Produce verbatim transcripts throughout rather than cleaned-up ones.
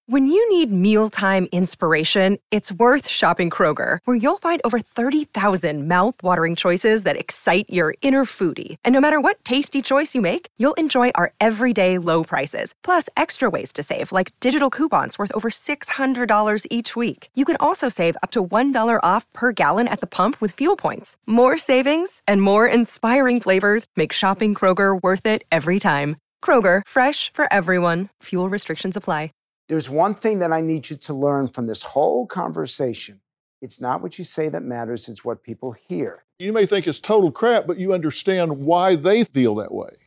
When you need mealtime inspiration, it's worth shopping Kroger, where you'll find over thirty thousand mouth-watering choices that excite your inner foodie. And no matter what tasty choice you make, you'll enjoy our everyday low prices, plus extra ways to save, like digital coupons worth over six hundred dollars each week. You can also save up to one dollar off per gallon at the pump with fuel points. More savings and more inspiring flavors make shopping Kroger worth it every time. Kroger, fresh for everyone. Fuel restrictions apply. There's one thing that I need you to learn from this whole conversation. It's not what you say that matters, it's what people hear. You may think it's total crap, but you understand why they feel that way.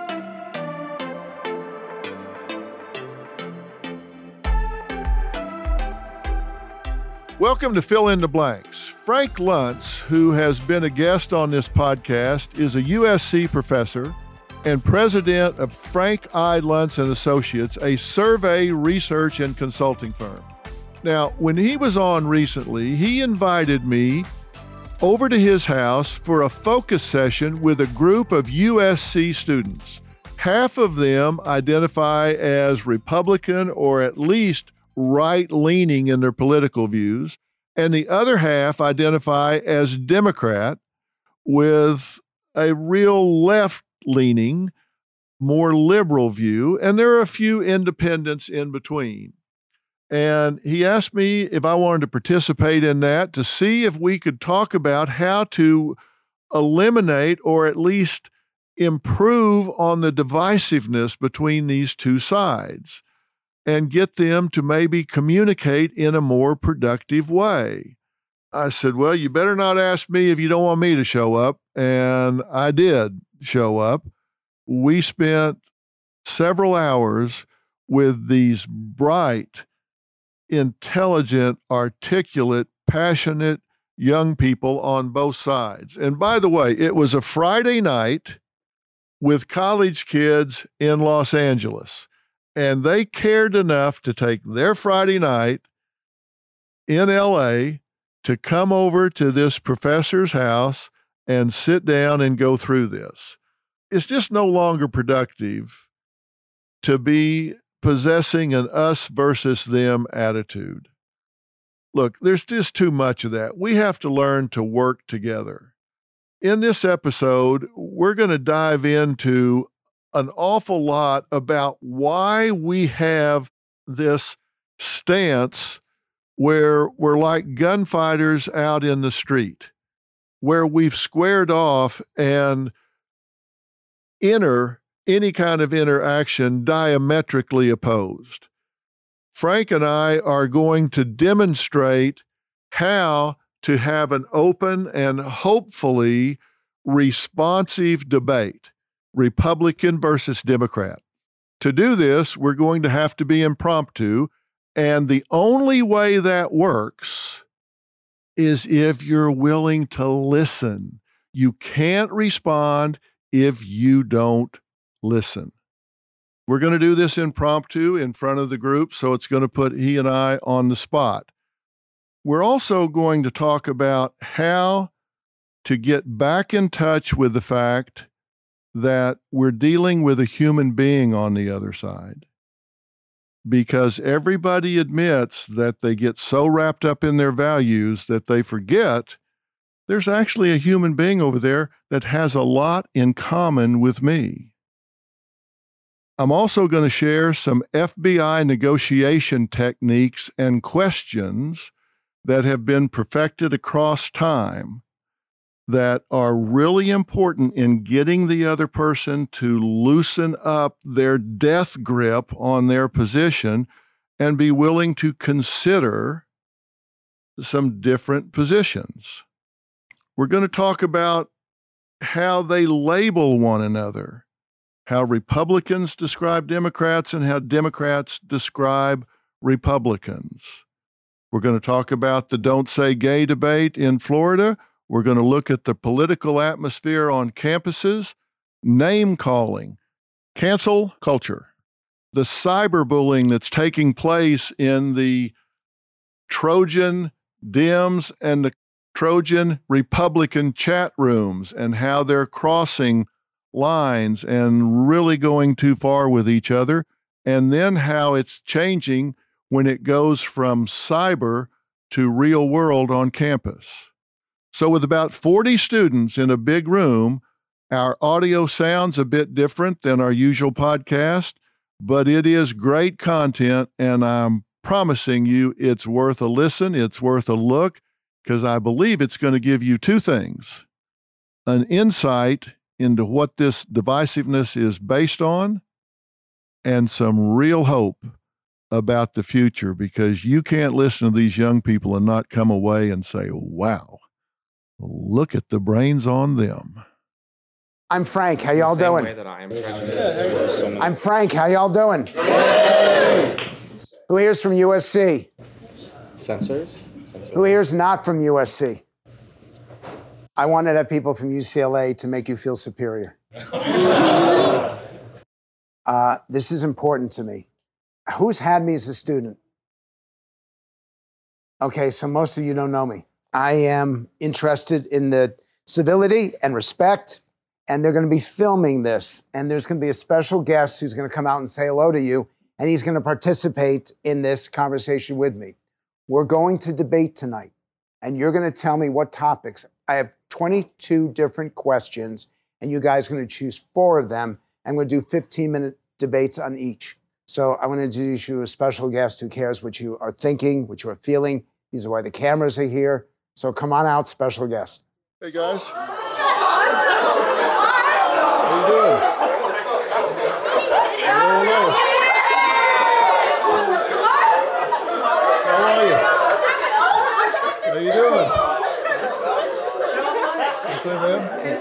Welcome to Fill in the Blanks. Frank Luntz, who has been a guest on this podcast, is a U S C professor and president of Frank I. Luntz and Associates, a survey, research, and consulting firm. Now, when he was on recently, he invited me over to his house for a focus session with a group of U S C students. Half of them identify as Republican or at least right-leaning in their political views, and the other half identify as Democrat with a real left leaning, more liberal view, and there are a few independents in between. And he asked me if I wanted to participate in that to see if we could talk about how to eliminate or at least improve on the divisiveness between these two sides and get them to maybe communicate in a more productive way. I said, well, you better not ask me if you don't want me to show up. And I did show up. We spent several hours with these bright, intelligent, articulate, passionate young people on both sides. And by the way, it was a Friday night with college kids in Los Angeles. And they cared enough to take their Friday night in L A to come over to this professor's house and sit down and go through this. It's just no longer productive to be possessing an us versus them attitude. Look, there's just too much of that. We have to learn to work together. In this episode, we're going to dive into an awful lot about why we have this stance where we're like gunfighters out in the street, where we've squared off and enter any kind of interaction diametrically opposed. Frank and I are going to demonstrate how to have an open and hopefully responsive debate, Republican versus Democrat. To do this, we're going to have to be impromptu, and the only way that works is if you're willing to listen. You can't respond if you don't listen. We're going to do this impromptu in front of the group, so it's going to put he and I on the spot. We're also going to talk about how to get back in touch with the fact that we're dealing with a human being on the other side. Because everybody admits that they get so wrapped up in their values that they forget there's actually a human being over there that has a lot in common with me. I'm also going to share some F B I negotiation techniques and questions that have been perfected across time that are really important in getting the other person to loosen up their death grip on their position and be willing to consider some different positions. We're going to talk about how they label one another, how Republicans describe Democrats and how Democrats describe Republicans. We're going to talk about the Don't Say Gay debate in Florida. We're going to look at the political atmosphere on campuses, name calling, cancel culture, the cyberbullying that's taking place in the Trojan Dems and the Trojan Republican chat rooms and how they're crossing lines and really going too far with each other, and then how it's changing when it goes from cyber to real world on campus. So with about forty students in a big room, our audio sounds a bit different than our usual podcast, but it is great content, and I'm promising you it's worth a listen, it's worth a look, because I believe it's going to give you two things: an insight into what this divisiveness is based on, and some real hope about the future, because you can't listen to these young people and not come away and say, wow, look at the brains on them. I'm Frank. How y'all doing? Way that I am prejudiced. I'm Frank. How y'all doing? Who here's from U S C? Sensors? Sensors. Who here's not from U S C? I wanted to have people from U C L A to make you feel superior. uh, this is important to me. Who's had me as a student? Okay, so most of you don't know me. I am interested in the civility and respect, and they're going to be filming this, and there's going to be a special guest who's going to come out and say hello to you, and he's going to participate in this conversation with me. We're going to debate tonight, and you're going to tell me what topics. I have twenty-two different questions, and you guys are going to choose four of them, and we're going to do fifteen-minute debates on each. So I want to introduce you to a special guest who cares what you are thinking, what you are feeling. These are why the cameras are here. So come on out, special guest. Hey, guys. How you doing? Hello, hello. How are you? How you doing? What's up, man?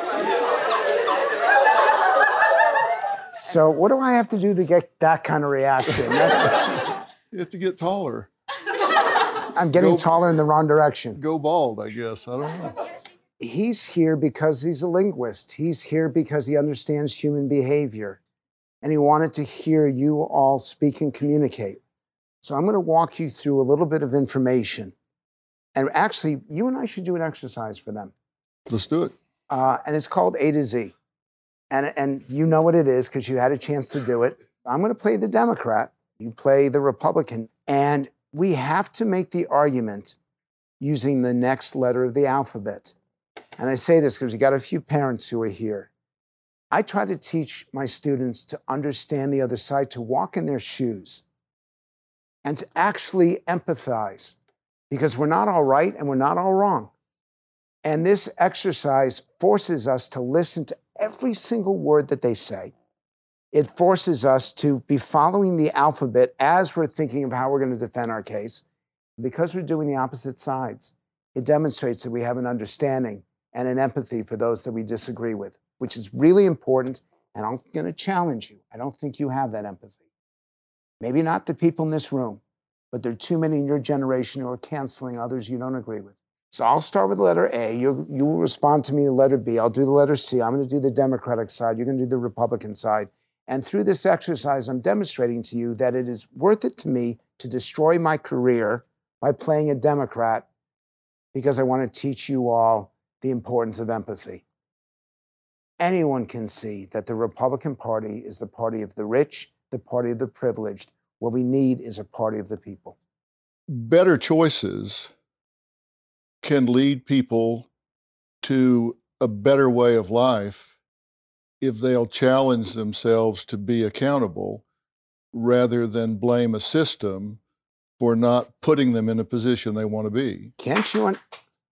So what do I have to do to get that kind of reaction? That's, You have to get taller. I'm getting Go- taller in the wrong direction. Go bald, I guess. I don't know. He's here because he's a linguist. He's here because he understands human behavior. And he wanted to hear you all speak and communicate. So I'm going to walk you through a little bit of information. And actually, you and I should do an exercise for them. Let's do it. Uh, and it's called A to Z. And, and you know what it is because you had a chance to do it. I'm going to play the Democrat. You play the Republican. And we have to make the argument using the next letter of the alphabet. And I say this because we got a few parents who are here. I try to teach my students to understand the other side, to walk in their shoes, and to actually empathize, because we're not all right and we're not all wrong. And this exercise forces us to listen to every single word that they say. It forces us to be following the alphabet as we're thinking of how we're going to defend our case. Because we're doing the opposite sides, it demonstrates that we have an understanding and an empathy for those that we disagree with, which is really important. And I'm going to challenge you. I don't think you have that empathy. Maybe not the people in this room, but there are too many in your generation who are canceling others you don't agree with. So I'll start with the letter A. You, you will respond to me the letter B. I'll do the letter C. I'm going to do the Democratic side. You're going to do the Republican side. And through this exercise, I'm demonstrating to you that it is worth it to me to destroy my career by playing a Democrat, because I want to teach you all the importance of empathy. Anyone can see that the Republican Party is the party of the rich, the party of the privileged. What we need is a party of the people. Better choices can lead people to a better way of life if they'll challenge themselves to be accountable rather than blame a system for not putting them in a position they want to be. Can't you? Un-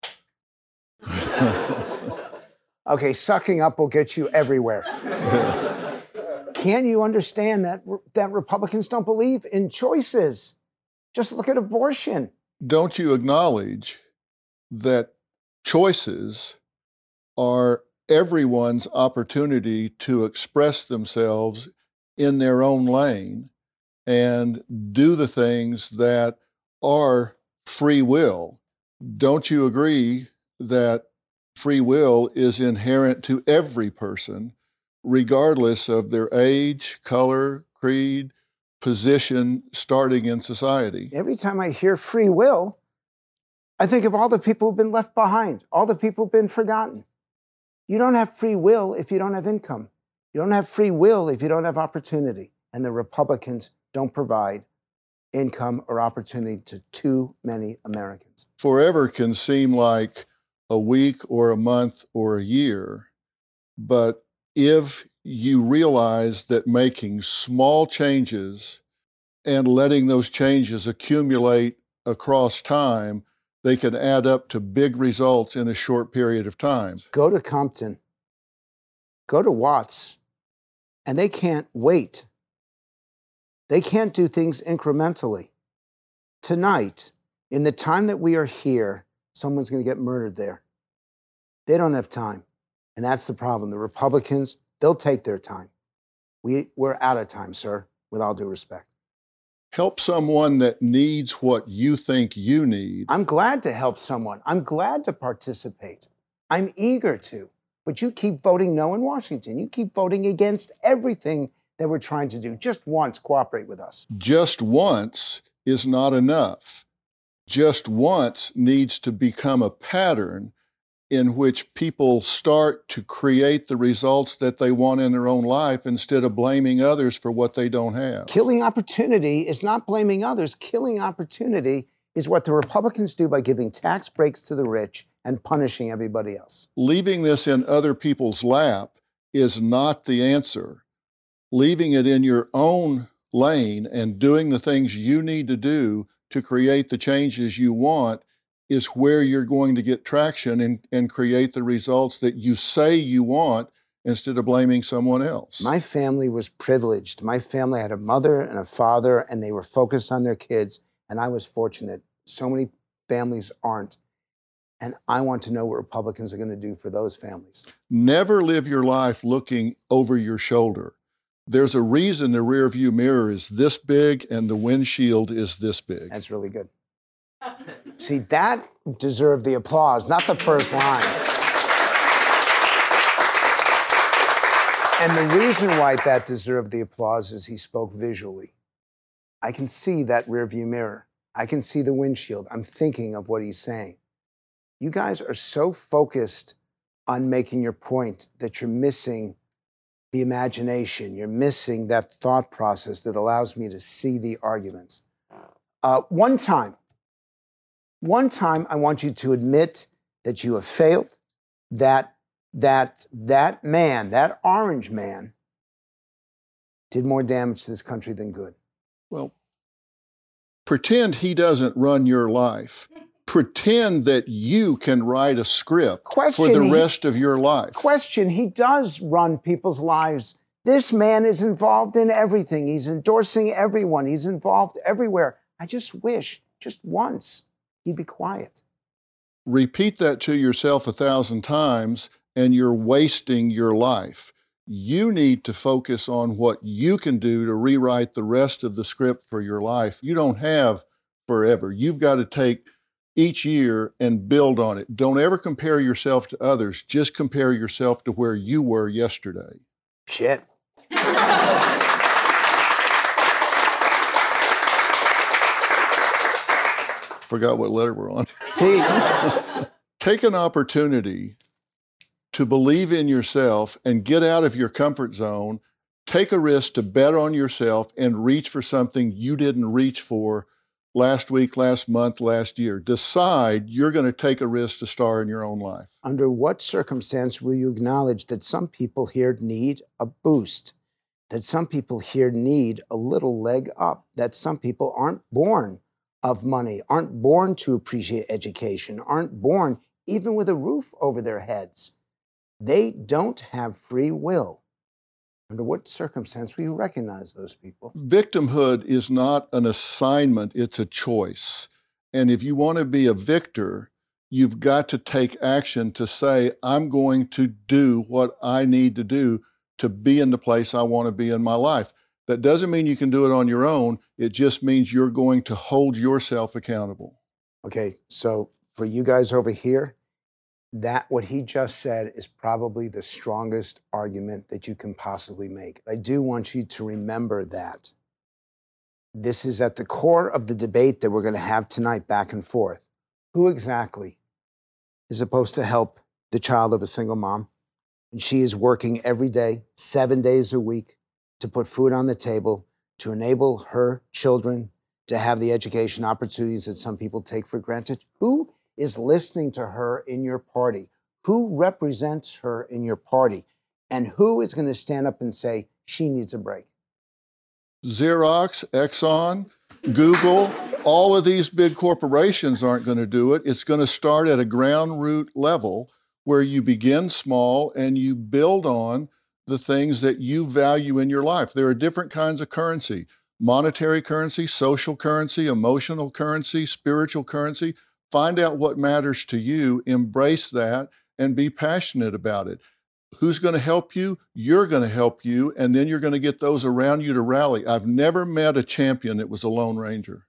okay, sucking up will get you everywhere. Can you understand that, that Republicans don't believe in choices? Just look at abortion. Don't you acknowledge that choices are everyone's opportunity to express themselves in their own lane and do the things that are free will? Don't you agree that free will is inherent to every person, regardless of their age, color, creed, position, starting in society? Every time I hear free will, I think of all the people who've been left behind, all the people who've been forgotten. You don't have free will if you don't have income. You don't have free will if you don't have opportunity. And the Republicans don't provide income or opportunity to too many Americans. Forever can seem like a week or a month or a year, but if you realize that making small changes and letting those changes accumulate across time, they can add up to big results in a short period of time. Go to Compton, go to Watts, and they can't wait. They can't do things incrementally. Tonight, in the time that we are here, someone's going to get murdered there. They don't have time. And that's the problem. The Republicans, they'll take their time. We, we're out of time, sir, with all due respect. Help someone that needs what you think you need. I'm glad to help someone. I'm glad to participate. I'm eager to. But you keep voting no in Washington. You keep voting against everything that we're trying to do. Just once, cooperate with us. Just once is not enough. Just once needs to become a pattern in which people start to create the results that they want in their own life instead of blaming others for what they don't have. Killing opportunity is not blaming others. Killing opportunity is what the Republicans do by giving tax breaks to the rich and punishing everybody else. Leaving this in other people's lap is not the answer. Leaving it in your own lane and doing the things you need to do to create the changes you want is where you're going to get traction and, and create the results that you say you want instead of blaming someone else. My family was privileged. My family had a mother and a father, and they were focused on their kids, and I was fortunate. So many families aren't. And I want to know what Republicans are going to do for those families. Never live your life looking over your shoulder. There's a reason the rearview mirror is this big and the windshield is this big. That's really good. See, that deserved the applause, not the first line. And the reason why that deserved the applause is he spoke visually. I can see that rearview mirror. I can see the windshield. I'm thinking of what he's saying. You guys are so focused on making your point that you're missing the imagination. You're missing that thought process that allows me to see the arguments. Uh, one time, one time I want you to admit that you have failed, that, that, that man, that orange man, did more damage to this country than good. Well, pretend he doesn't run your life. Pretend that you can write a script Question, for the he- rest of your life. Question, he does run people's lives. This man is involved in everything. He's endorsing everyone. He's involved everywhere. I just wish, just once, he'd be quiet. Repeat that to yourself a thousand times and you're wasting your life. You need to focus on what you can do to rewrite the rest of the script for your life. You don't have forever. You've got to take each year and build on it. Don't ever compare yourself to others. Just compare yourself to where you were yesterday. Shit. Forgot what letter we're on. T. Take an opportunity to believe in yourself and get out of your comfort zone. Take a risk to bet on yourself and reach for something you didn't reach for last week, last month, last year. Decide you're going to take a risk to star in your own life. Under what circumstance will you acknowledge that some people here need a boost, that some people here need a little leg up, that some people aren't born of money, aren't born to appreciate education, aren't born even with a roof over their heads? They don't have free will. Under what circumstance will you recognize those people? Victimhood is not an assignment, it's a choice. And if you want to be a victor, you've got to take action to say, I'm going to do what I need to do to be in the place I want to be in my life. That doesn't mean you can do it on your own. It just means you're going to hold yourself accountable. Okay, so for you guys over here, that what he just said is probably the strongest argument that you can possibly make. I do want you to remember that. This is at the core of the debate that we're going to have tonight, back and forth. Who exactly is supposed to help the child of a single mom? And she is working every day, seven days a week, to put food on the table, to enable her children to have the education opportunities that some people take for granted? Who is listening to her in your party? Who represents her in your party? And who is going to stand up and say, she needs a break? Xerox, Exxon, Google, all of these big corporations aren't going to do it. It's going to start at a ground root level where you begin small and you build on the things that you value in your life. There are different kinds of currency: monetary currency, social currency, emotional currency, spiritual currency. Find out what matters to you, embrace that, and be passionate about it. Who's going to help you? You're going to help you, and then you're going to get those around you to rally. I've never met a champion that was a Lone Ranger.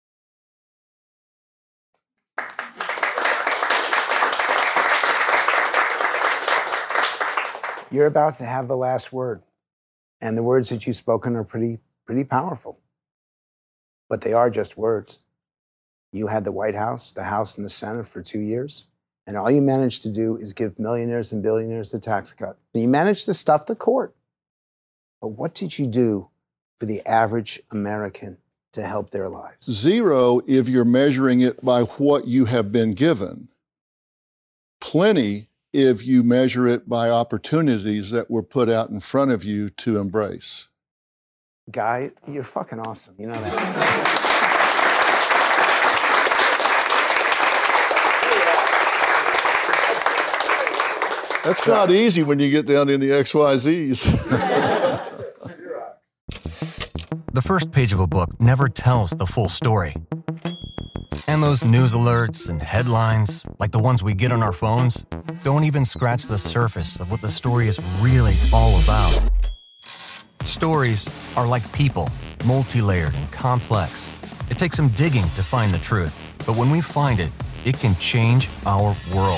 You're about to have the last word, and the words that you've spoken are pretty, pretty powerful, but they are just words. You had the White House, the House, and the Senate for two years. And all you managed to do is give millionaires and billionaires a tax cut. You managed to stuff the court. But what did you do for the average American to help their lives? Zero if you're measuring it by what you have been given. Plenty if you measure it by opportunities that were put out in front of you to embrace. Guy, you're fucking awesome. You know that. That's not easy when you get down in the X Y Zs. The first page of a book never tells the full story. And those news alerts and headlines, like the ones we get on our phones, don't even scratch the surface of what the story is really all about. Stories are like people, multi-layered and complex. It takes some digging to find the truth, but when we find it, it can change our world.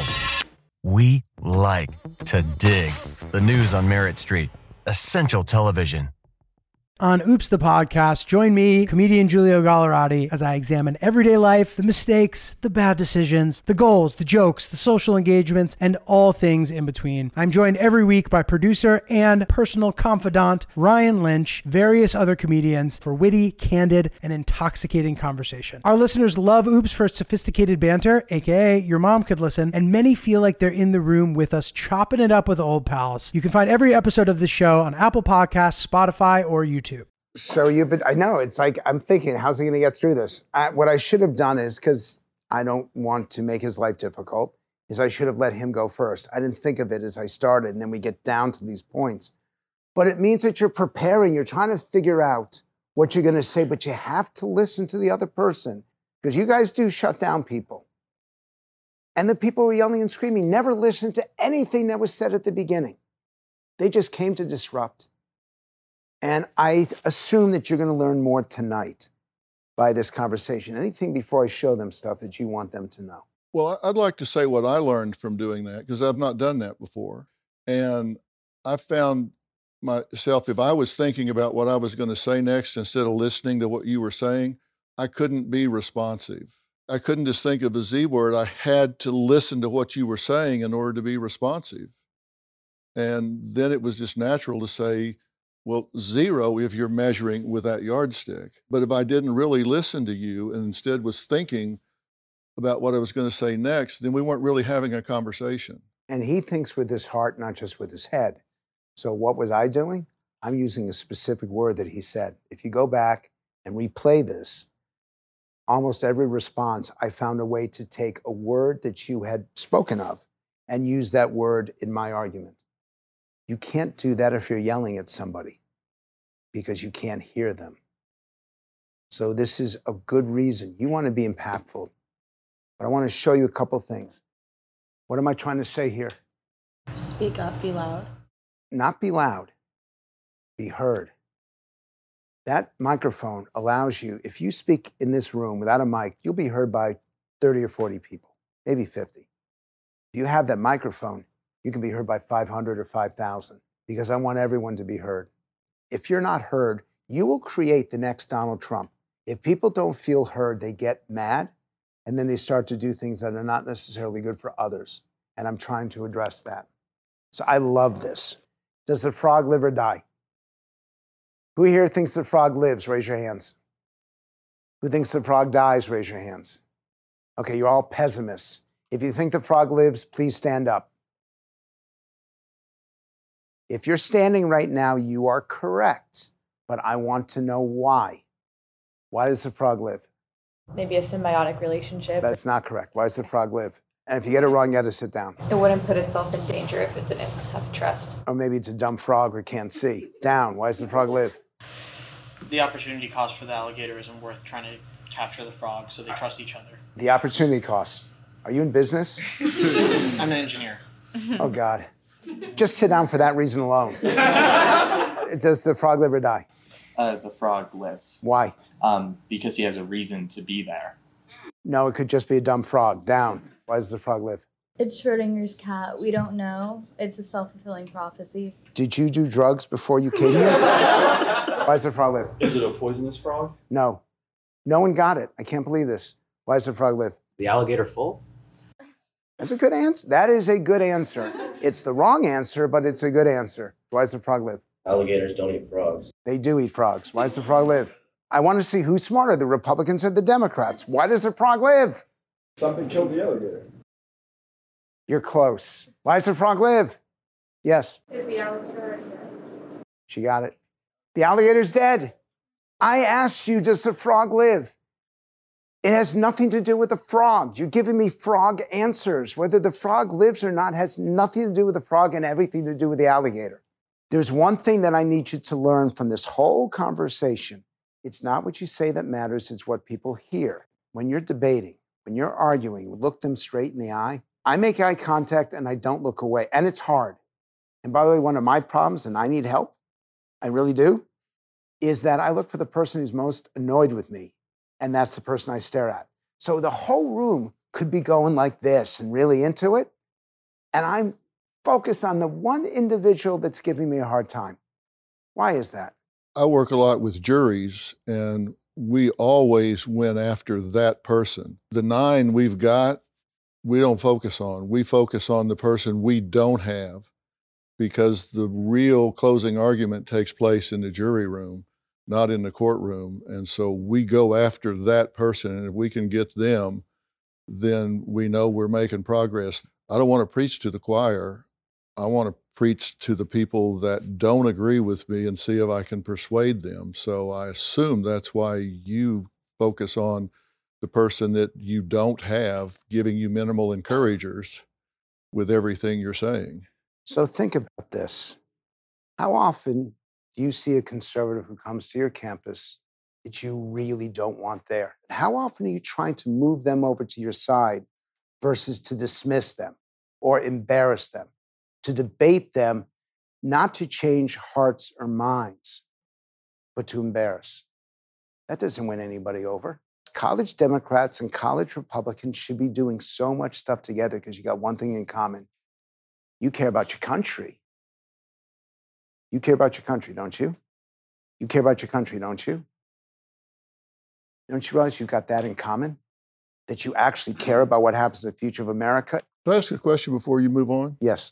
We like to dig. The news on Merritt Street. Essential television. On Oops, the podcast, join me, comedian Giulio Gallerati, as I examine everyday life, the mistakes, the bad decisions, the goals, the jokes, the social engagements, and all things in between. I'm joined every week by producer and personal confidant Ryan Lynch, various other comedians, for witty, candid, and intoxicating conversation. Our listeners love Oops for its sophisticated banter, aka your mom could listen, and many feel like they're in the room with us chopping it up with old pals. You can find every episode of this show on Apple Podcasts, Spotify, or YouTube. So you've been, I know, it's like, I'm thinking, how's he going to get through this? I, what I should have done is, because I don't want to make his life difficult, is I should have let him go first. I didn't think of it as I started, and then we get down to these points. But it means that you're preparing, you're trying to figure out what you're going to say, but you have to listen to the other person, because you guys do shut down people. And the people who are yelling and screaming never listened to anything that was said at the beginning. They just came to disrupt. And I assume that you're going to learn more tonight by this conversation. Anything before I show them stuff that you want them to know? Well, I'd like to say what I learned from doing that, because I've not done that before. And I found myself, if I was thinking about what I was going to say next instead of listening to what you were saying, I couldn't be responsive. I couldn't just think of a Z word. I had to listen to what you were saying in order to be responsive. And then it was just natural to say, well, zero if you're measuring with that yardstick. But if I didn't really listen to you and instead was thinking about what I was going to say next, then we weren't really having a conversation. And he thinks with his heart, not just with his head. So what was I doing? I'm using a specific word that he said. If you go back and replay this, almost every response, I found a way to take a word that you had spoken of and use that word in my argument. You can't do that if you're yelling at somebody, because you can't hear them. So this is a good reason. You want to be impactful. But I want to show you a couple things. What am I trying to say here? Speak up, be loud. Not be loud, be heard. That microphone allows you, if you speak in this room without a mic, you'll be heard by thirty or forty people, maybe fifty. If you have that microphone, you can be heard by five hundred or five thousand, because I want everyone to be heard. If you're not heard, you will create the next Donald Trump. If people don't feel heard, they get mad, and then they start to do things that are not necessarily good for others. And I'm trying to address that. So I love this. Does the frog live or die? Who here thinks the frog lives? Raise your hands. Who thinks the frog dies, raise your hands. Okay, you're all pessimists. If you think the frog lives, please stand up. If you're standing right now, you are correct, but I want to know why. Why does the frog live? Maybe a symbiotic relationship. That's not correct. Why does the frog live? And if you get it wrong, you got to sit down. It wouldn't put itself in danger if it didn't have trust. Or maybe it's a dumb frog or can't see. Down. Why does the frog live? The opportunity cost for the alligator isn't worth trying to capture the frog, so they trust each other. The opportunity cost. Are you in business? I'm an engineer. Oh, God. Just sit down for that reason alone. Does the frog live or die? Uh, the frog lives. Why? Um, because he has a reason to be there. No, it could just be a dumb frog. Down. Why does the frog live? It's Schrodinger's cat. We don't know. It's a self-fulfilling prophecy. Did you do drugs before you came here? Why does the frog live? Is it a poisonous frog? No. No one got it. I can't believe this. Why does the frog live? The alligator full? That's a good answer. That is a good answer. It's the wrong answer, but it's a good answer. Why does the frog live? Alligators don't eat frogs. They do eat frogs. Why does the frog live? I want to see who's smarter, the Republicans or the Democrats. Why does the frog live? Something killed the alligator. You're close. Why does the frog live? Yes. Is the alligator already dead? She got it. The alligator's dead. I asked you, does the frog live? It has nothing to do with the frog. You're giving me frog answers. Whether the frog lives or not has nothing to do with the frog and everything to do with the alligator. There's one thing that I need you to learn from this whole conversation. It's not what you say that matters, it's what people hear. When you're debating, when you're arguing, look them straight in the eye. I make eye contact and I don't look away, and it's hard. And by the way, one of my problems, and I need help, I really do, is that I look for the person who's most annoyed with me, and that's the person I stare at. So the whole room could be going like this and really into it, and I'm focused on the one individual that's giving me a hard time. Why is that? I work a lot with juries, and we always went after that person. The nine we've got, we don't focus on. We focus on the person we don't have, because the real closing argument takes place in the jury room, not in the courtroom. And so we go after that person, and if we can get them, then we know we're making progress. I don't want to preach to the choir. I want to preach to the people that don't agree with me and see if I can persuade them. So I assume that's why you focus on the person that you don't have, giving you minimal encouragers with everything you're saying. So think about this. How often do you see a conservative who comes to your campus that you really don't want there? How often are you trying to move them over to your side versus to dismiss them or embarrass them, to debate them, not to change hearts or minds, but to embarrass? That doesn't win anybody over. College Democrats and college Republicans should be doing so much stuff together because you got one thing in common. You care about your country. You care about your country, don't you? You care about your country, don't you? Don't you realize you've got that in common? That you actually care about what happens to the future of America? Can I ask a question before you move on? Yes.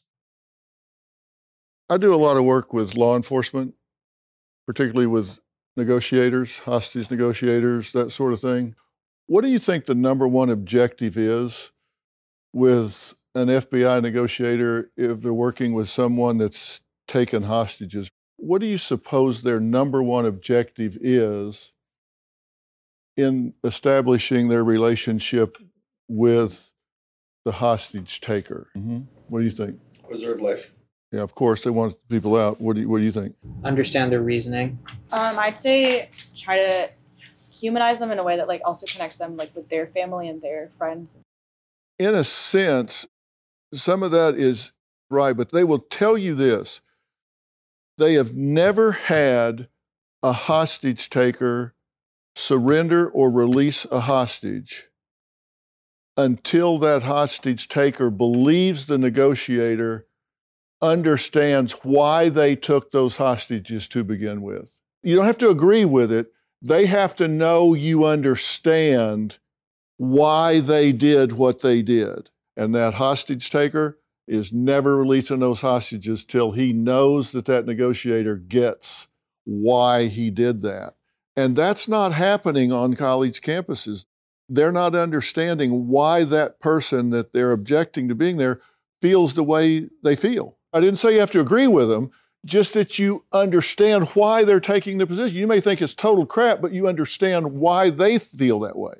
I do a lot of work with law enforcement, particularly with negotiators, hostage negotiators, that sort of thing. What do you think the number one objective is with an F B I negotiator if they're working with someone that's taken hostages? What do you suppose their number one objective is in establishing their relationship with the hostage taker? Mm-hmm. What do you think? Preserve life. Yeah, of course, they want people out. What do you, what do you think? Understand their reasoning. Um, I'd say try to humanize them in a way that like also connects them like with their family and their friends. In a sense, some of that is right, but they will tell you this. They have never had a hostage taker surrender or release a hostage until that hostage taker believes the negotiator understands why they took those hostages to begin with. You don't have to agree with it. They have to know you understand why they did what they did. And that hostage taker is never releasing those hostages till he knows that that negotiator gets why he did that. And that's not happening on college campuses. They're not understanding why that person that they're objecting to being there feels the way they feel. I didn't say you have to agree with them, just that you understand why they're taking the position. You may think it's total crap, but you understand why they feel that way.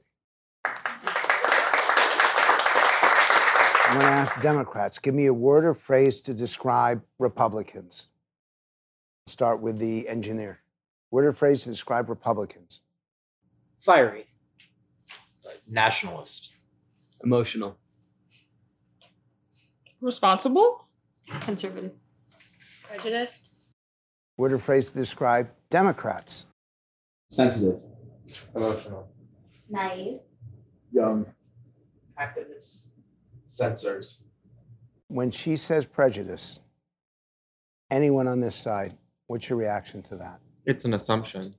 I'm going to ask Democrats, give me a word or phrase to describe Republicans. Start with the engineer. Word or phrase to describe Republicans. Fiery. Nationalist. Emotional. Responsible. Conservative. Prejudiced. Word or phrase to describe Democrats. Sensitive. Emotional. Naive. Young. Activists. Censors. When she says prejudice, anyone on this side, what's your reaction to that? It's an assumption.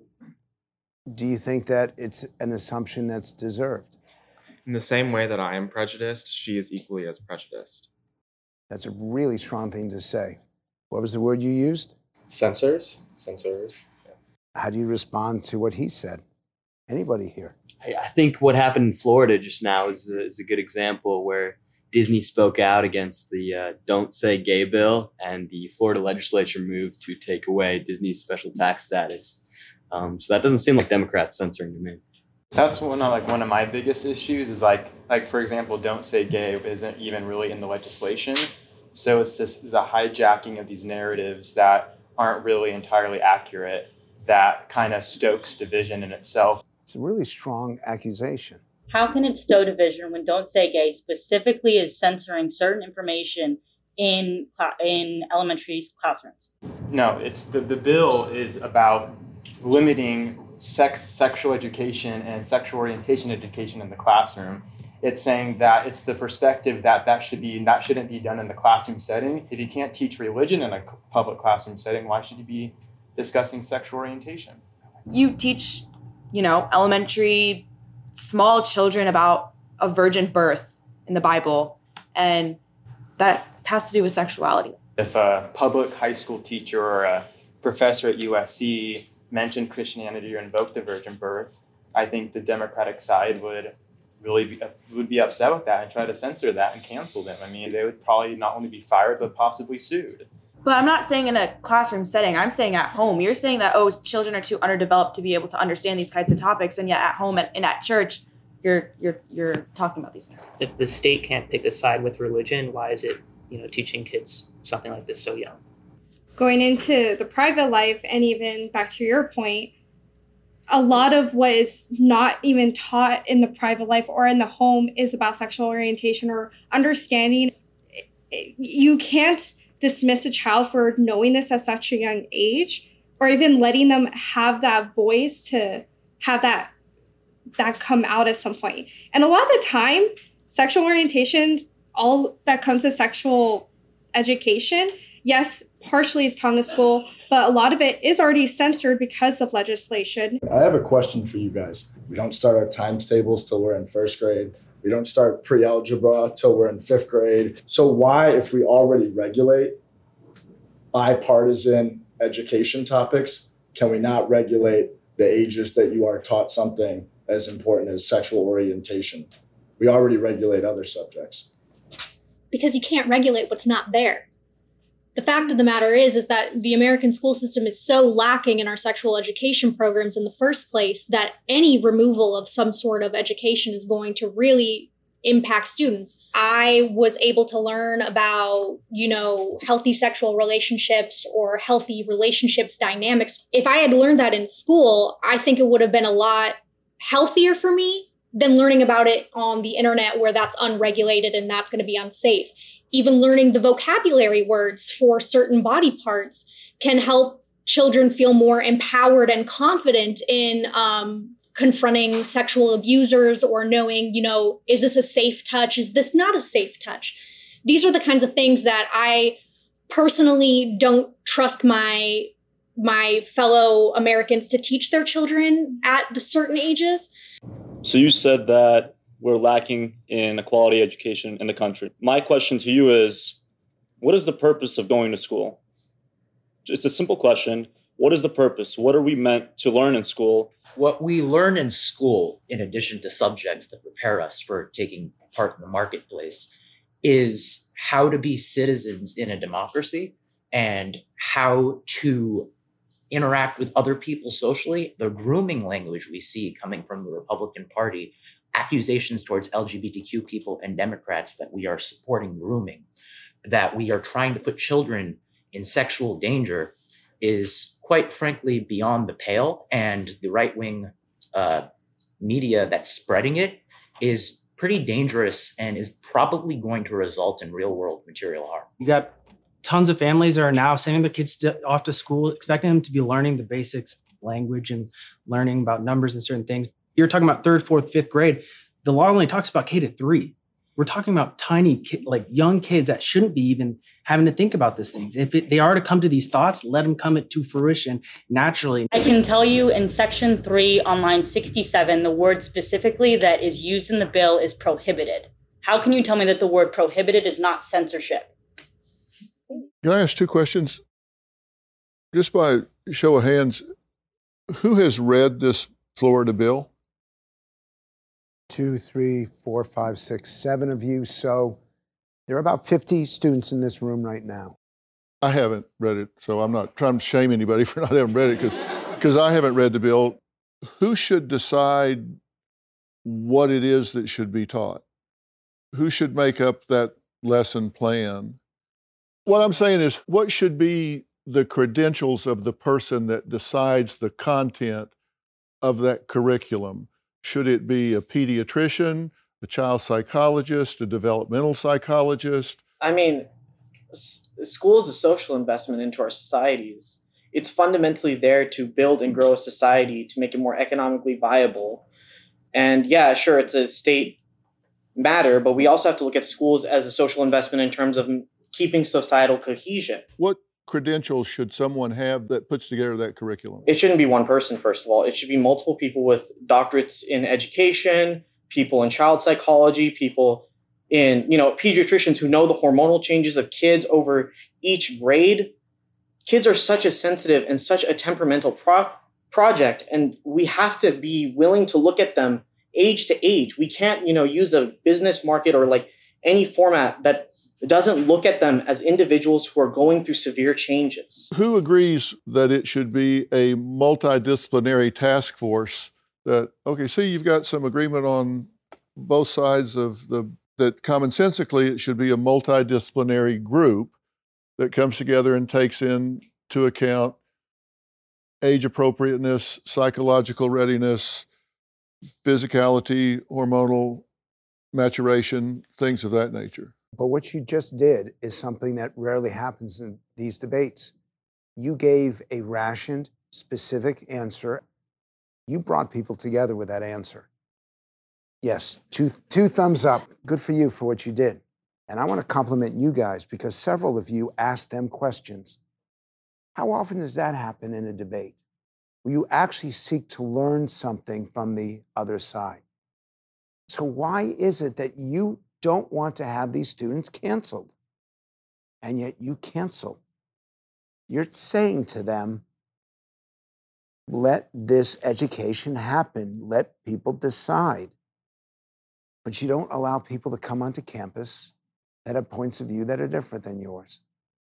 Do you think that it's an assumption that's deserved? In the same way that I am prejudiced, she is equally as prejudiced. That's a really strong thing to say. What was the word you used? Censors. Censors. Yeah. How do you respond to what he said? Anybody here? I, I think what happened in Florida just now is a, is a good example where Disney spoke out against the uh, Don't Say Gay bill, and the Florida legislature moved to take away Disney's special tax status. Um, so that doesn't seem like Democrats censoring to me. That's one of like one of my biggest issues is like like for example, Don't Say Gay isn't even really in the legislation. So it's just the hijacking of these narratives that aren't really entirely accurate that kind of stokes division in itself. It's a really strong accusation. How can it stow division when Don't Say Gay specifically is censoring certain information in cl- in elementary classrooms? No, it's the, the bill is about limiting sex, sexual education and sexual orientation education in the classroom. It's saying that it's the perspective that that should be that shouldn't be done in the classroom setting. If you can't teach religion in a public classroom setting, why should you be discussing sexual orientation? You teach, you know, elementary small children about a virgin birth in the Bible, and that has to do with sexuality. If a public high school teacher or a professor at U S C mentioned Christianity or invoked the virgin birth, I think the Democratic side would really be, would be upset with that and try to censor that and cancel them. I mean, they would probably not only be fired, but possibly sued. But I'm not saying in a classroom setting. I'm saying at home. You're saying that, oh, children are too underdeveloped to be able to understand these kinds of topics, and yet at home and, and at church, you're you're you're talking about these things. If the state can't pick a side with religion, why is it, you know, teaching kids something like this so young? Going into the private life, and even back to your point, a lot of what is not even taught in the private life or in the home is about sexual orientation or understanding. You can't dismiss a child for knowing this at such a young age, or even letting them have that voice to have that that come out at some point. And a lot of the time, sexual orientation, all that comes to sexual education, yes, partially is taught in the school, but a lot of it is already censored because of legislation. I have a question for you guys. We don't start our times tables till we're in first grade. We don't start pre-algebra till we're in fifth grade. So why, if we already regulate bipartisan education topics, can we not regulate the ages that you are taught something as important as sexual orientation? We already regulate other subjects. Because you can't regulate what's not there. The fact of the matter is, is that the American school system is so lacking in our sexual education programs in the first place that any removal of some sort of education is going to really impact students. I was able to learn about, you know, healthy sexual relationships or healthy relationships dynamics. If I had learned that in school, I think it would have been a lot healthier for me than learning about it on the internet where that's unregulated and that's going to be unsafe. Even learning the vocabulary words for certain body parts can help children feel more empowered and confident in um, confronting sexual abusers or knowing, you know, is this a safe touch? Is this not a safe touch? These are the kinds of things that I personally don't trust my my fellow Americans to teach their children at the certain ages. So you said that we're lacking in a quality education in the country. My question to you is, what is the purpose of going to school? It's a simple question. What is the purpose? What are we meant to learn in school? What we learn in school, in addition to subjects that prepare us for taking part in the marketplace, is how to be citizens in a democracy and how to interact with other people socially. The grooming language we see coming from the Republican Party, accusations towards L G B T Q people and Democrats that we are supporting grooming, that we are trying to put children in sexual danger, is quite frankly beyond the pale. And the right-wing uh, media that's spreading it is pretty dangerous and is probably going to result in real-world material harm. You got tons of families that are now sending their kids to, off to school, expecting them to be learning the basics, language, and learning about numbers and certain things. You're talking about third, fourth, fifth grade. The law only talks about K to three. We're talking about tiny, kid, like young kids that shouldn't be even having to think about these things. If it, they are to come to these thoughts, let them come to fruition naturally. I can tell you in section three on line sixty-seven, the word specifically that is used in the bill is prohibited. How can you tell me that the word prohibited is not censorship? Can I ask two questions? Just by show of hands, who has read this Florida bill? Two, three, four, five, six, seven of you. So there are about fifty students in this room right now. I haven't read it, so I'm not trying to shame anybody for not having read it, because because I haven't read the bill. Who should decide what it is that should be taught? Who should make up that lesson plan? What I'm saying is, what should be the credentials of the person that decides the content of that curriculum? Should it be a pediatrician, a child psychologist, a developmental psychologist? I mean, s- school is a social investment into our societies. It's fundamentally there to build and grow a society, to make it more economically viable. And yeah, sure, it's a state matter, but we also have to look at schools as a social investment in terms of keeping societal cohesion. What credentials should someone have that puts together that curriculum? It shouldn't be one person, first of all. It should be multiple people with doctorates in education, people in child psychology, people in, you know, pediatricians who know the hormonal changes of kids over each grade. Kids are such a sensitive and such a temperamental pro- project, and we have to be willing to look at them age to age. We can't, you know, use a business market or like any format that doesn't look at them as individuals who are going through severe changes. Who agrees that it should be a multidisciplinary task force that, okay, see, you've got some agreement on both sides of the, that commonsensically it should be a multidisciplinary group that comes together and takes into account age appropriateness, psychological readiness, physicality, hormonal maturation, things of that nature. But what you just did is something that rarely happens in these debates. You gave a rationed, specific answer. You brought people together with that answer. Yes, two, two thumbs up. Good for you for what you did. And I want to compliment you guys because several of you asked them questions. How often does that happen in a debate? Where you actually seek to learn something from the other side? So why is it that you don't want to have these students canceled? And yet you cancel. You're saying to them, let this education happen. Let people decide. But you don't allow people to come onto campus that have points of view that are different than yours.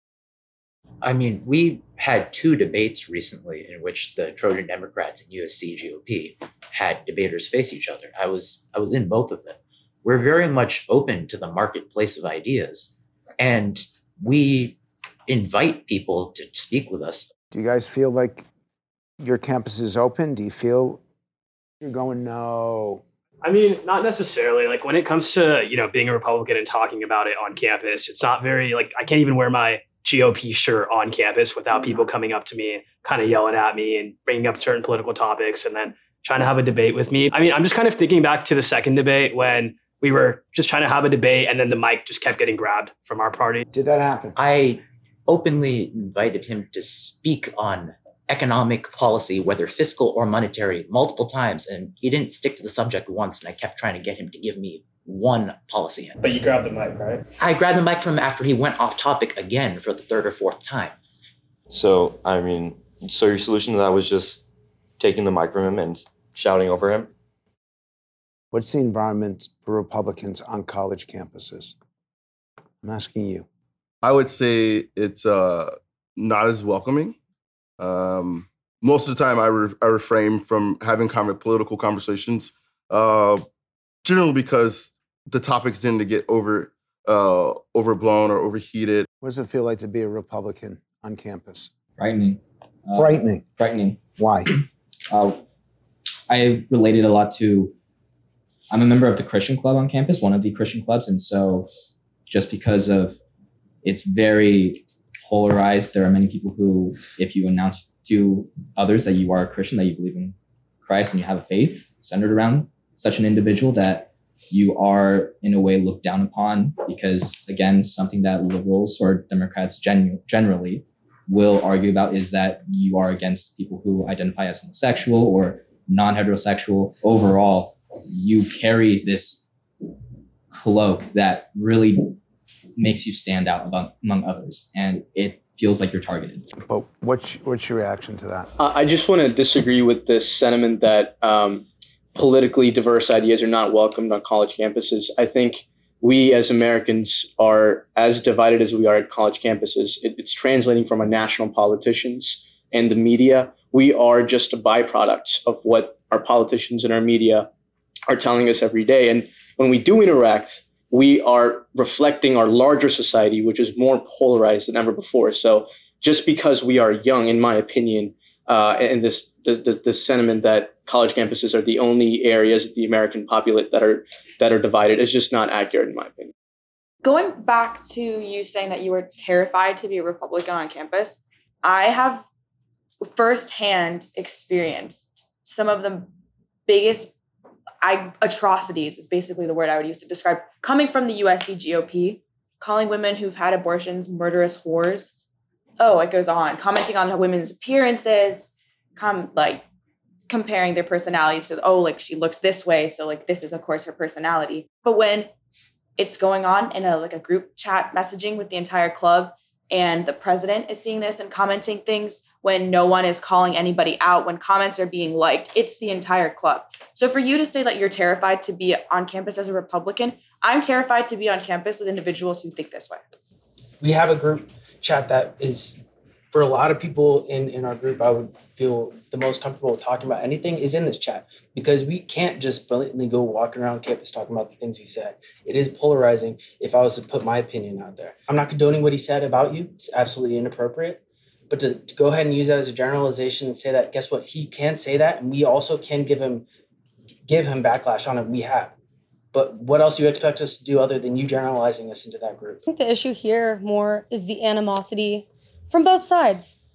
I mean, we had two debates recently in which the Trojan Democrats and U S C G O P had debaters face each other. I was I was in both of them. We're very much open to the marketplace of ideas, and we invite people to speak with us. Do you guys feel like your campus is open? Do you feel you're going, no? I mean, not necessarily. Like when it comes to, you know, being a Republican and talking about it on campus, it's not very, like, I can't even wear my G O P shirt on campus without people coming up to me, kind of yelling at me and bringing up certain political topics and then trying to have a debate with me. I mean, I'm just kind of thinking back to the second debate when we were just trying to have a debate and then the mic just kept getting grabbed from our party. Did that happen? I openly invited him to speak on economic policy, whether fiscal or monetary, multiple times, and he didn't stick to the subject once, and I kept trying to get him to give me one policy. But you grabbed the mic, right? I grabbed the mic from him after he went off topic again for the third or fourth time. So, I mean, So your solution to that was just taking the mic from him and shouting over him? What's the environment for Republicans on college campuses? I'm asking you. I would say it's uh, not as welcoming. Um, most of the time, I, re- I refrain from having con- political conversations, uh, generally because the topics tend to get over uh, overblown or overheated. What does it feel like to be a Republican on campus? Frightening. Uh, Frightening. Frightening. Why? Uh, I related a lot to, I'm a member of the Christian Club on campus, one of the Christian clubs. And so just because of it's very polarized, there are many people who, if you announce to others that you are a Christian, that you believe in Christ and you have a faith centered around such an individual, that you are in a way looked down upon because, again, something that liberals or Democrats gen- generally will argue about is that you are against people who identify as homosexual or non-heterosexual. Overall, you carry this cloak that really makes you stand out among, among others, and it feels like you're targeted. But what's, what's your reaction to that? Uh, I just want to disagree with this sentiment that um, politically diverse ideas are not welcomed on college campuses. I think we as Americans are as divided as we are at college campuses. It, it's translating from our national politicians and the media. We are just a byproduct of what our politicians and our media are telling us every day. And when we do interact, we are reflecting our larger society, which is more polarized than ever before. So just because we are young, in my opinion, uh, and this, this this sentiment that college campuses are the only areas of the American populate that are that are divided is just not accurate, in my opinion. Going back to you saying that you were terrified to be a Republican on campus, I have firsthand experienced some of the biggest I, atrocities is basically the word I would use to describe, coming from the U S C G O P, calling women who've had abortions murderous whores. Oh, it goes on. Commenting on women's appearances, com- like comparing their personalities to, oh, like she looks this way, so like this is of course her personality. But when it's going on in a like a group chat messaging with the entire club, and the president is seeing this and commenting things when no one is calling anybody out, when comments are being liked, it's the entire club. So for you to say that you're terrified to be on campus as a Republican, I'm terrified to be on campus with individuals who think this way. We have a group chat that is, for a lot of people in, in our group, I would feel the most comfortable talking about anything is in this chat, because we can't just blatantly go walking around campus talking about the things we said. It is polarizing if I was to put my opinion out there. I'm not condoning what he said about you. It's absolutely inappropriate. But to, to go ahead and use that as a generalization and say that, guess what? He can say that, and we also can give him give him backlash on it. We have. But what else do you expect us to do other than you generalizing us into that group? I think the issue here more is the animosity from both sides.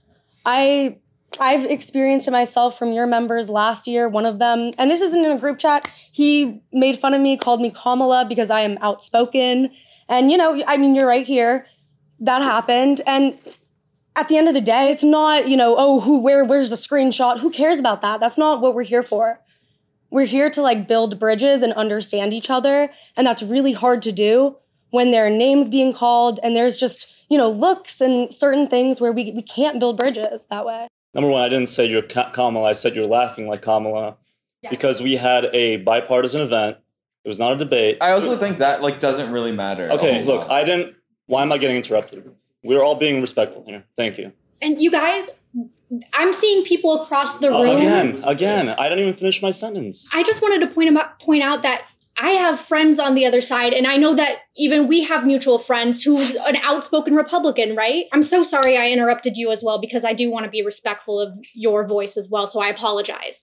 I, I've experienced it myself from your members last year, one of them, and this isn't in a group chat, he made fun of me, called me Kamala because I am outspoken. And, you know, I mean, you're right here. That happened. And at the end of the day, it's not, you know, oh, who, where, where's the screenshot? Who cares about that? That's not what we're here for. We're here to like build bridges and understand each other. And that's really hard to do when there are names being called and there's just, you know, looks and certain things where we, we can't build bridges that way. Number one, I didn't say you're Kamala. I said you're laughing like Kamala, yeah. Because we had a bipartisan event. It was not a debate. I also think that like doesn't really matter. Okay, look, I didn't. Why am I getting interrupted? We're all being respectful here. Thank you. And you guys, I'm seeing people across the Oh, room. again, again, I didn't even finish my sentence. I just wanted to point out, point out that I have friends on the other side, and I know that even we have mutual friends who's an outspoken Republican, right? I'm so sorry I interrupted you as well, because I do want to be respectful of your voice as well, so I apologize.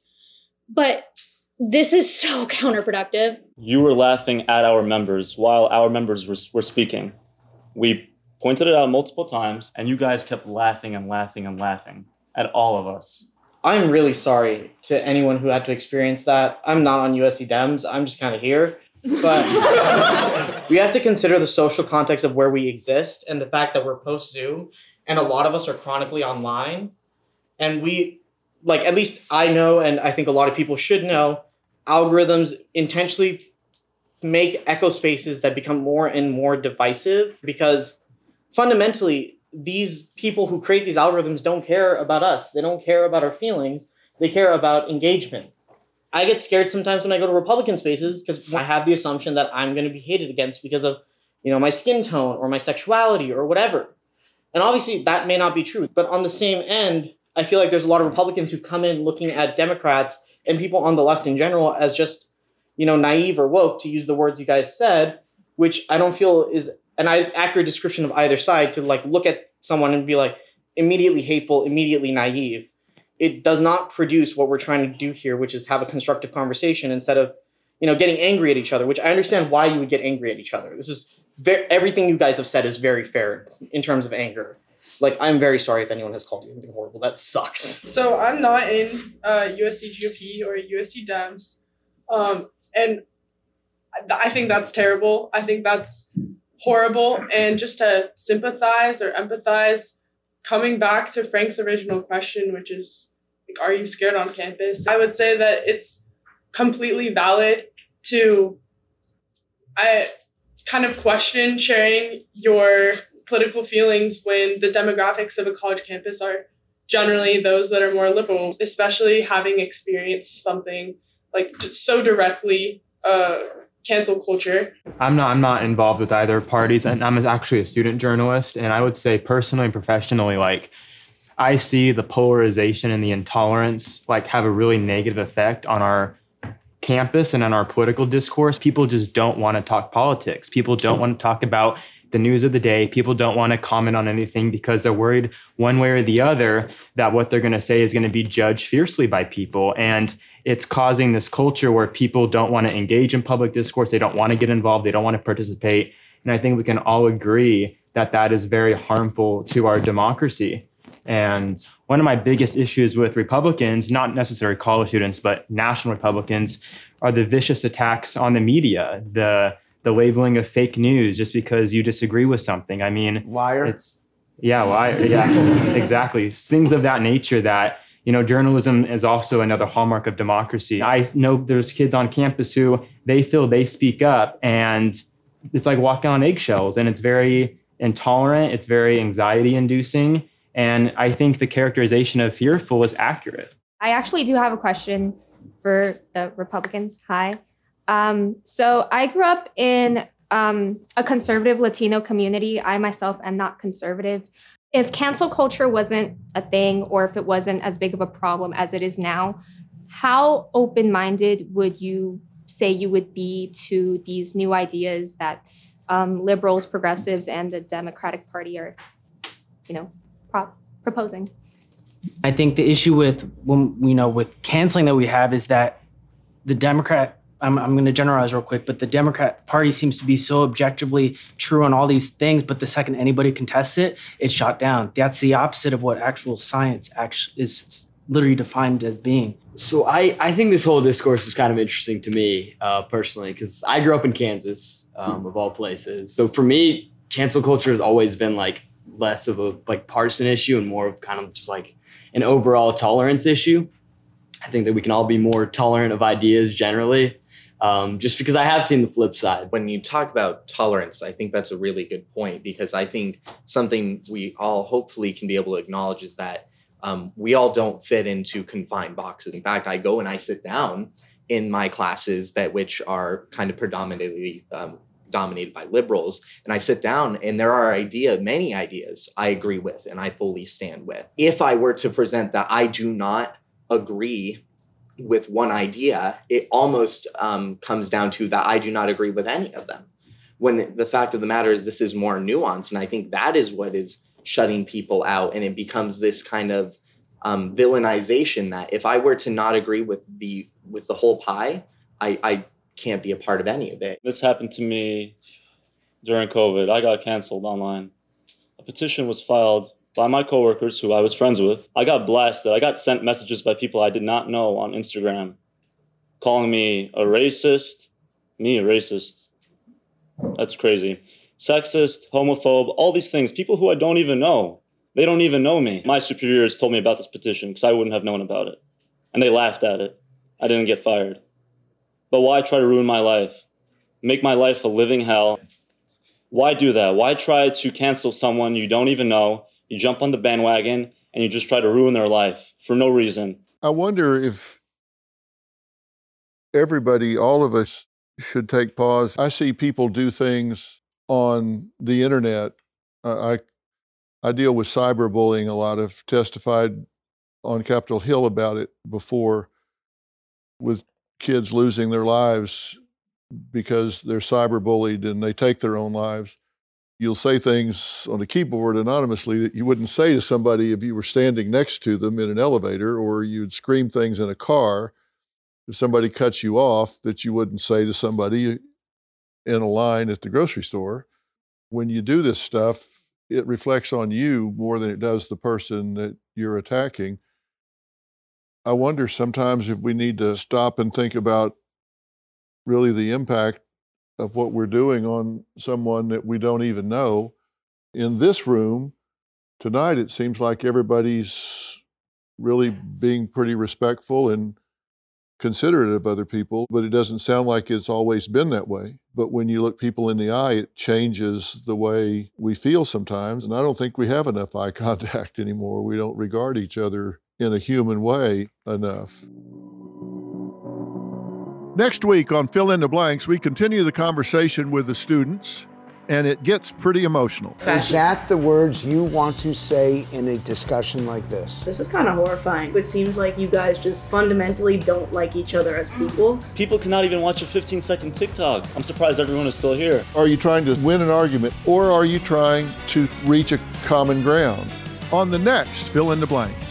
But this is so counterproductive. You were laughing at our members while our members were, were speaking. We pointed it out multiple times, and you guys kept laughing and laughing and laughing at all of us. I'm really sorry to anyone who had to experience that. I'm not on U S C Dems. I'm just kind of here. But we have to consider the social context of where we exist and the fact that we're post-Zoom and a lot of us are chronically online. And we, like, at least I know, and I think a lot of people should know, algorithms intentionally make echo spaces that become more and more divisive because fundamentally these people who create these algorithms don't care about us. They don't care about our feelings. They care about engagement. I get scared sometimes when I go to Republican spaces because I have the assumption that I'm going to be hated against because of, you know, my skin tone or my sexuality or whatever. And obviously that may not be true. But on the same end, I feel like there's a lot of Republicans who come in looking at Democrats and people on the left in general as just, you know, naive or woke, to use the words you guys said, which I don't feel is an accurate description of either side, to like look at someone and be like immediately hateful, immediately naive. It does not produce what we're trying to do here, which is have a constructive conversation instead of, you know, getting angry at each other, which I understand why you would get angry at each other. This is very, everything you guys have said is very fair in terms of anger. Like, I'm very sorry if anyone has called you anything horrible. That sucks. So I'm not in uh, U S C G O P or U S C Dems. Um, and I think that's terrible. I think that's horrible. And just to sympathize or empathize, coming back to Frank's original question, which is, like, are you scared on campus? I would say that it's completely valid to I kind of question sharing your political feelings when the demographics of a college campus are generally those that are more liberal, especially having experienced something like so directly uh, cancel culture. I'm not I'm not involved with either parties, and I'm actually a student journalist, and I would say personally and professionally, like, I see the polarization and the intolerance like have a really negative effect on our campus and on our political discourse. People just don't want to talk politics. People don't want to talk about the news of the day. People don't want to comment on anything because they're worried one way or the other that what they're going to say is going to be judged fiercely by people. And it's causing this culture where people don't want to engage in public discourse. They don't want to get involved. They don't want to participate. And I think we can all agree that that is very harmful to our democracy. And one of my biggest issues with Republicans, not necessarily college students, but national Republicans, are the vicious attacks on the media, the the labeling of fake news just because you disagree with something. I mean, liar. It's yeah, liar. Yeah, exactly. Things of that nature that, you know, journalism is also another hallmark of democracy. I know there's kids on campus who they feel they speak up and it's like walking on eggshells, and it's very intolerant. It's very anxiety inducing. And I think the characterization of fearful is accurate. I actually do have a question for the Republicans. Hi. Um, so I grew up in um, a conservative Latino community. I myself am not conservative. If cancel culture wasn't a thing, or if it wasn't as big of a problem as it is now, how open-minded would you say you would be to these new ideas that um, liberals, progressives, and the Democratic Party are, you know, pro- proposing? I think the issue with, when you know, with canceling that we have is that the Democrat, I'm, I'm going to generalize real quick, but the Democrat Party seems to be so objectively true on all these things, but the second anybody contests it, it's shot down. That's the opposite of what actual science actually is literally defined as being. So I, I think this whole discourse is kind of interesting to me uh, personally, because I grew up in Kansas, um, of all places. So for me, cancel culture has always been like less of a like partisan issue and more of kind of just like an overall tolerance issue. I think that we can all be more tolerant of ideas generally. Um, just because I have seen the flip side. When you talk about tolerance, I think that's a really good point, because I think something we all hopefully can be able to acknowledge is that um, we all don't fit into confined boxes. In fact, I go and I sit down in my classes that which are kind of predominantly um, dominated by liberals, and I sit down and there are idea, many ideas I agree with and I fully stand with. If I were to present that I do not agree with one idea, it almost um, comes down to that I do not agree with any of them. When the, the fact of the matter is this is more nuanced, and I think that is what is shutting people out, and it becomes this kind of um, villainization that if I were to not agree with the with the whole pie, I, I can't be a part of any of it. This happened to me during COVID. I got canceled online. A petition was filed by my coworkers who I was friends with. I got blasted. I got sent messages by people I did not know on Instagram, calling me a racist. Me, a racist. That's crazy. Sexist, homophobe, all these things. People who I don't even know. They don't even know me. My superiors told me about this petition because I wouldn't have known about it. And they laughed at it. I didn't get fired. But why try to ruin my life? Make my life a living hell? Why do that? Why try to cancel someone you don't even know? You jump on the bandwagon and you just try to ruin their life for no reason. I wonder if everybody, all of us, should take pause. I see people do things on the internet. Uh, I I deal with cyberbullying a lot. I've testified on Capitol Hill about it before, with kids losing their lives because they're cyberbullied and they take their own lives. You'll say things on a keyboard anonymously that you wouldn't say to somebody if you were standing next to them in an elevator, or you'd scream things in a car if somebody cuts you off that you wouldn't say to somebody in a line at the grocery store. When you do this stuff, it reflects on you more than it does the person that you're attacking. I wonder sometimes if we need to stop and think about really the impact of what we're doing on someone that we don't even know. In this room tonight, it seems like everybody's really being pretty respectful and considerate of other people, but it doesn't sound like it's always been that way. But when you look people in the eye, it changes the way we feel sometimes. And I don't think we have enough eye contact anymore. We don't regard each other in a human way enough. Next week on Fill in the Blanks, we continue the conversation with the students, and it gets pretty emotional. Is that the words you want to say in a discussion like this? This is kind of horrifying. It seems like you guys just fundamentally don't like each other as people. People cannot even watch a fifteen second TikTok. I'm surprised everyone is still here. Are you trying to win an argument, or are you trying to reach a common ground? On the next Fill in the Blanks.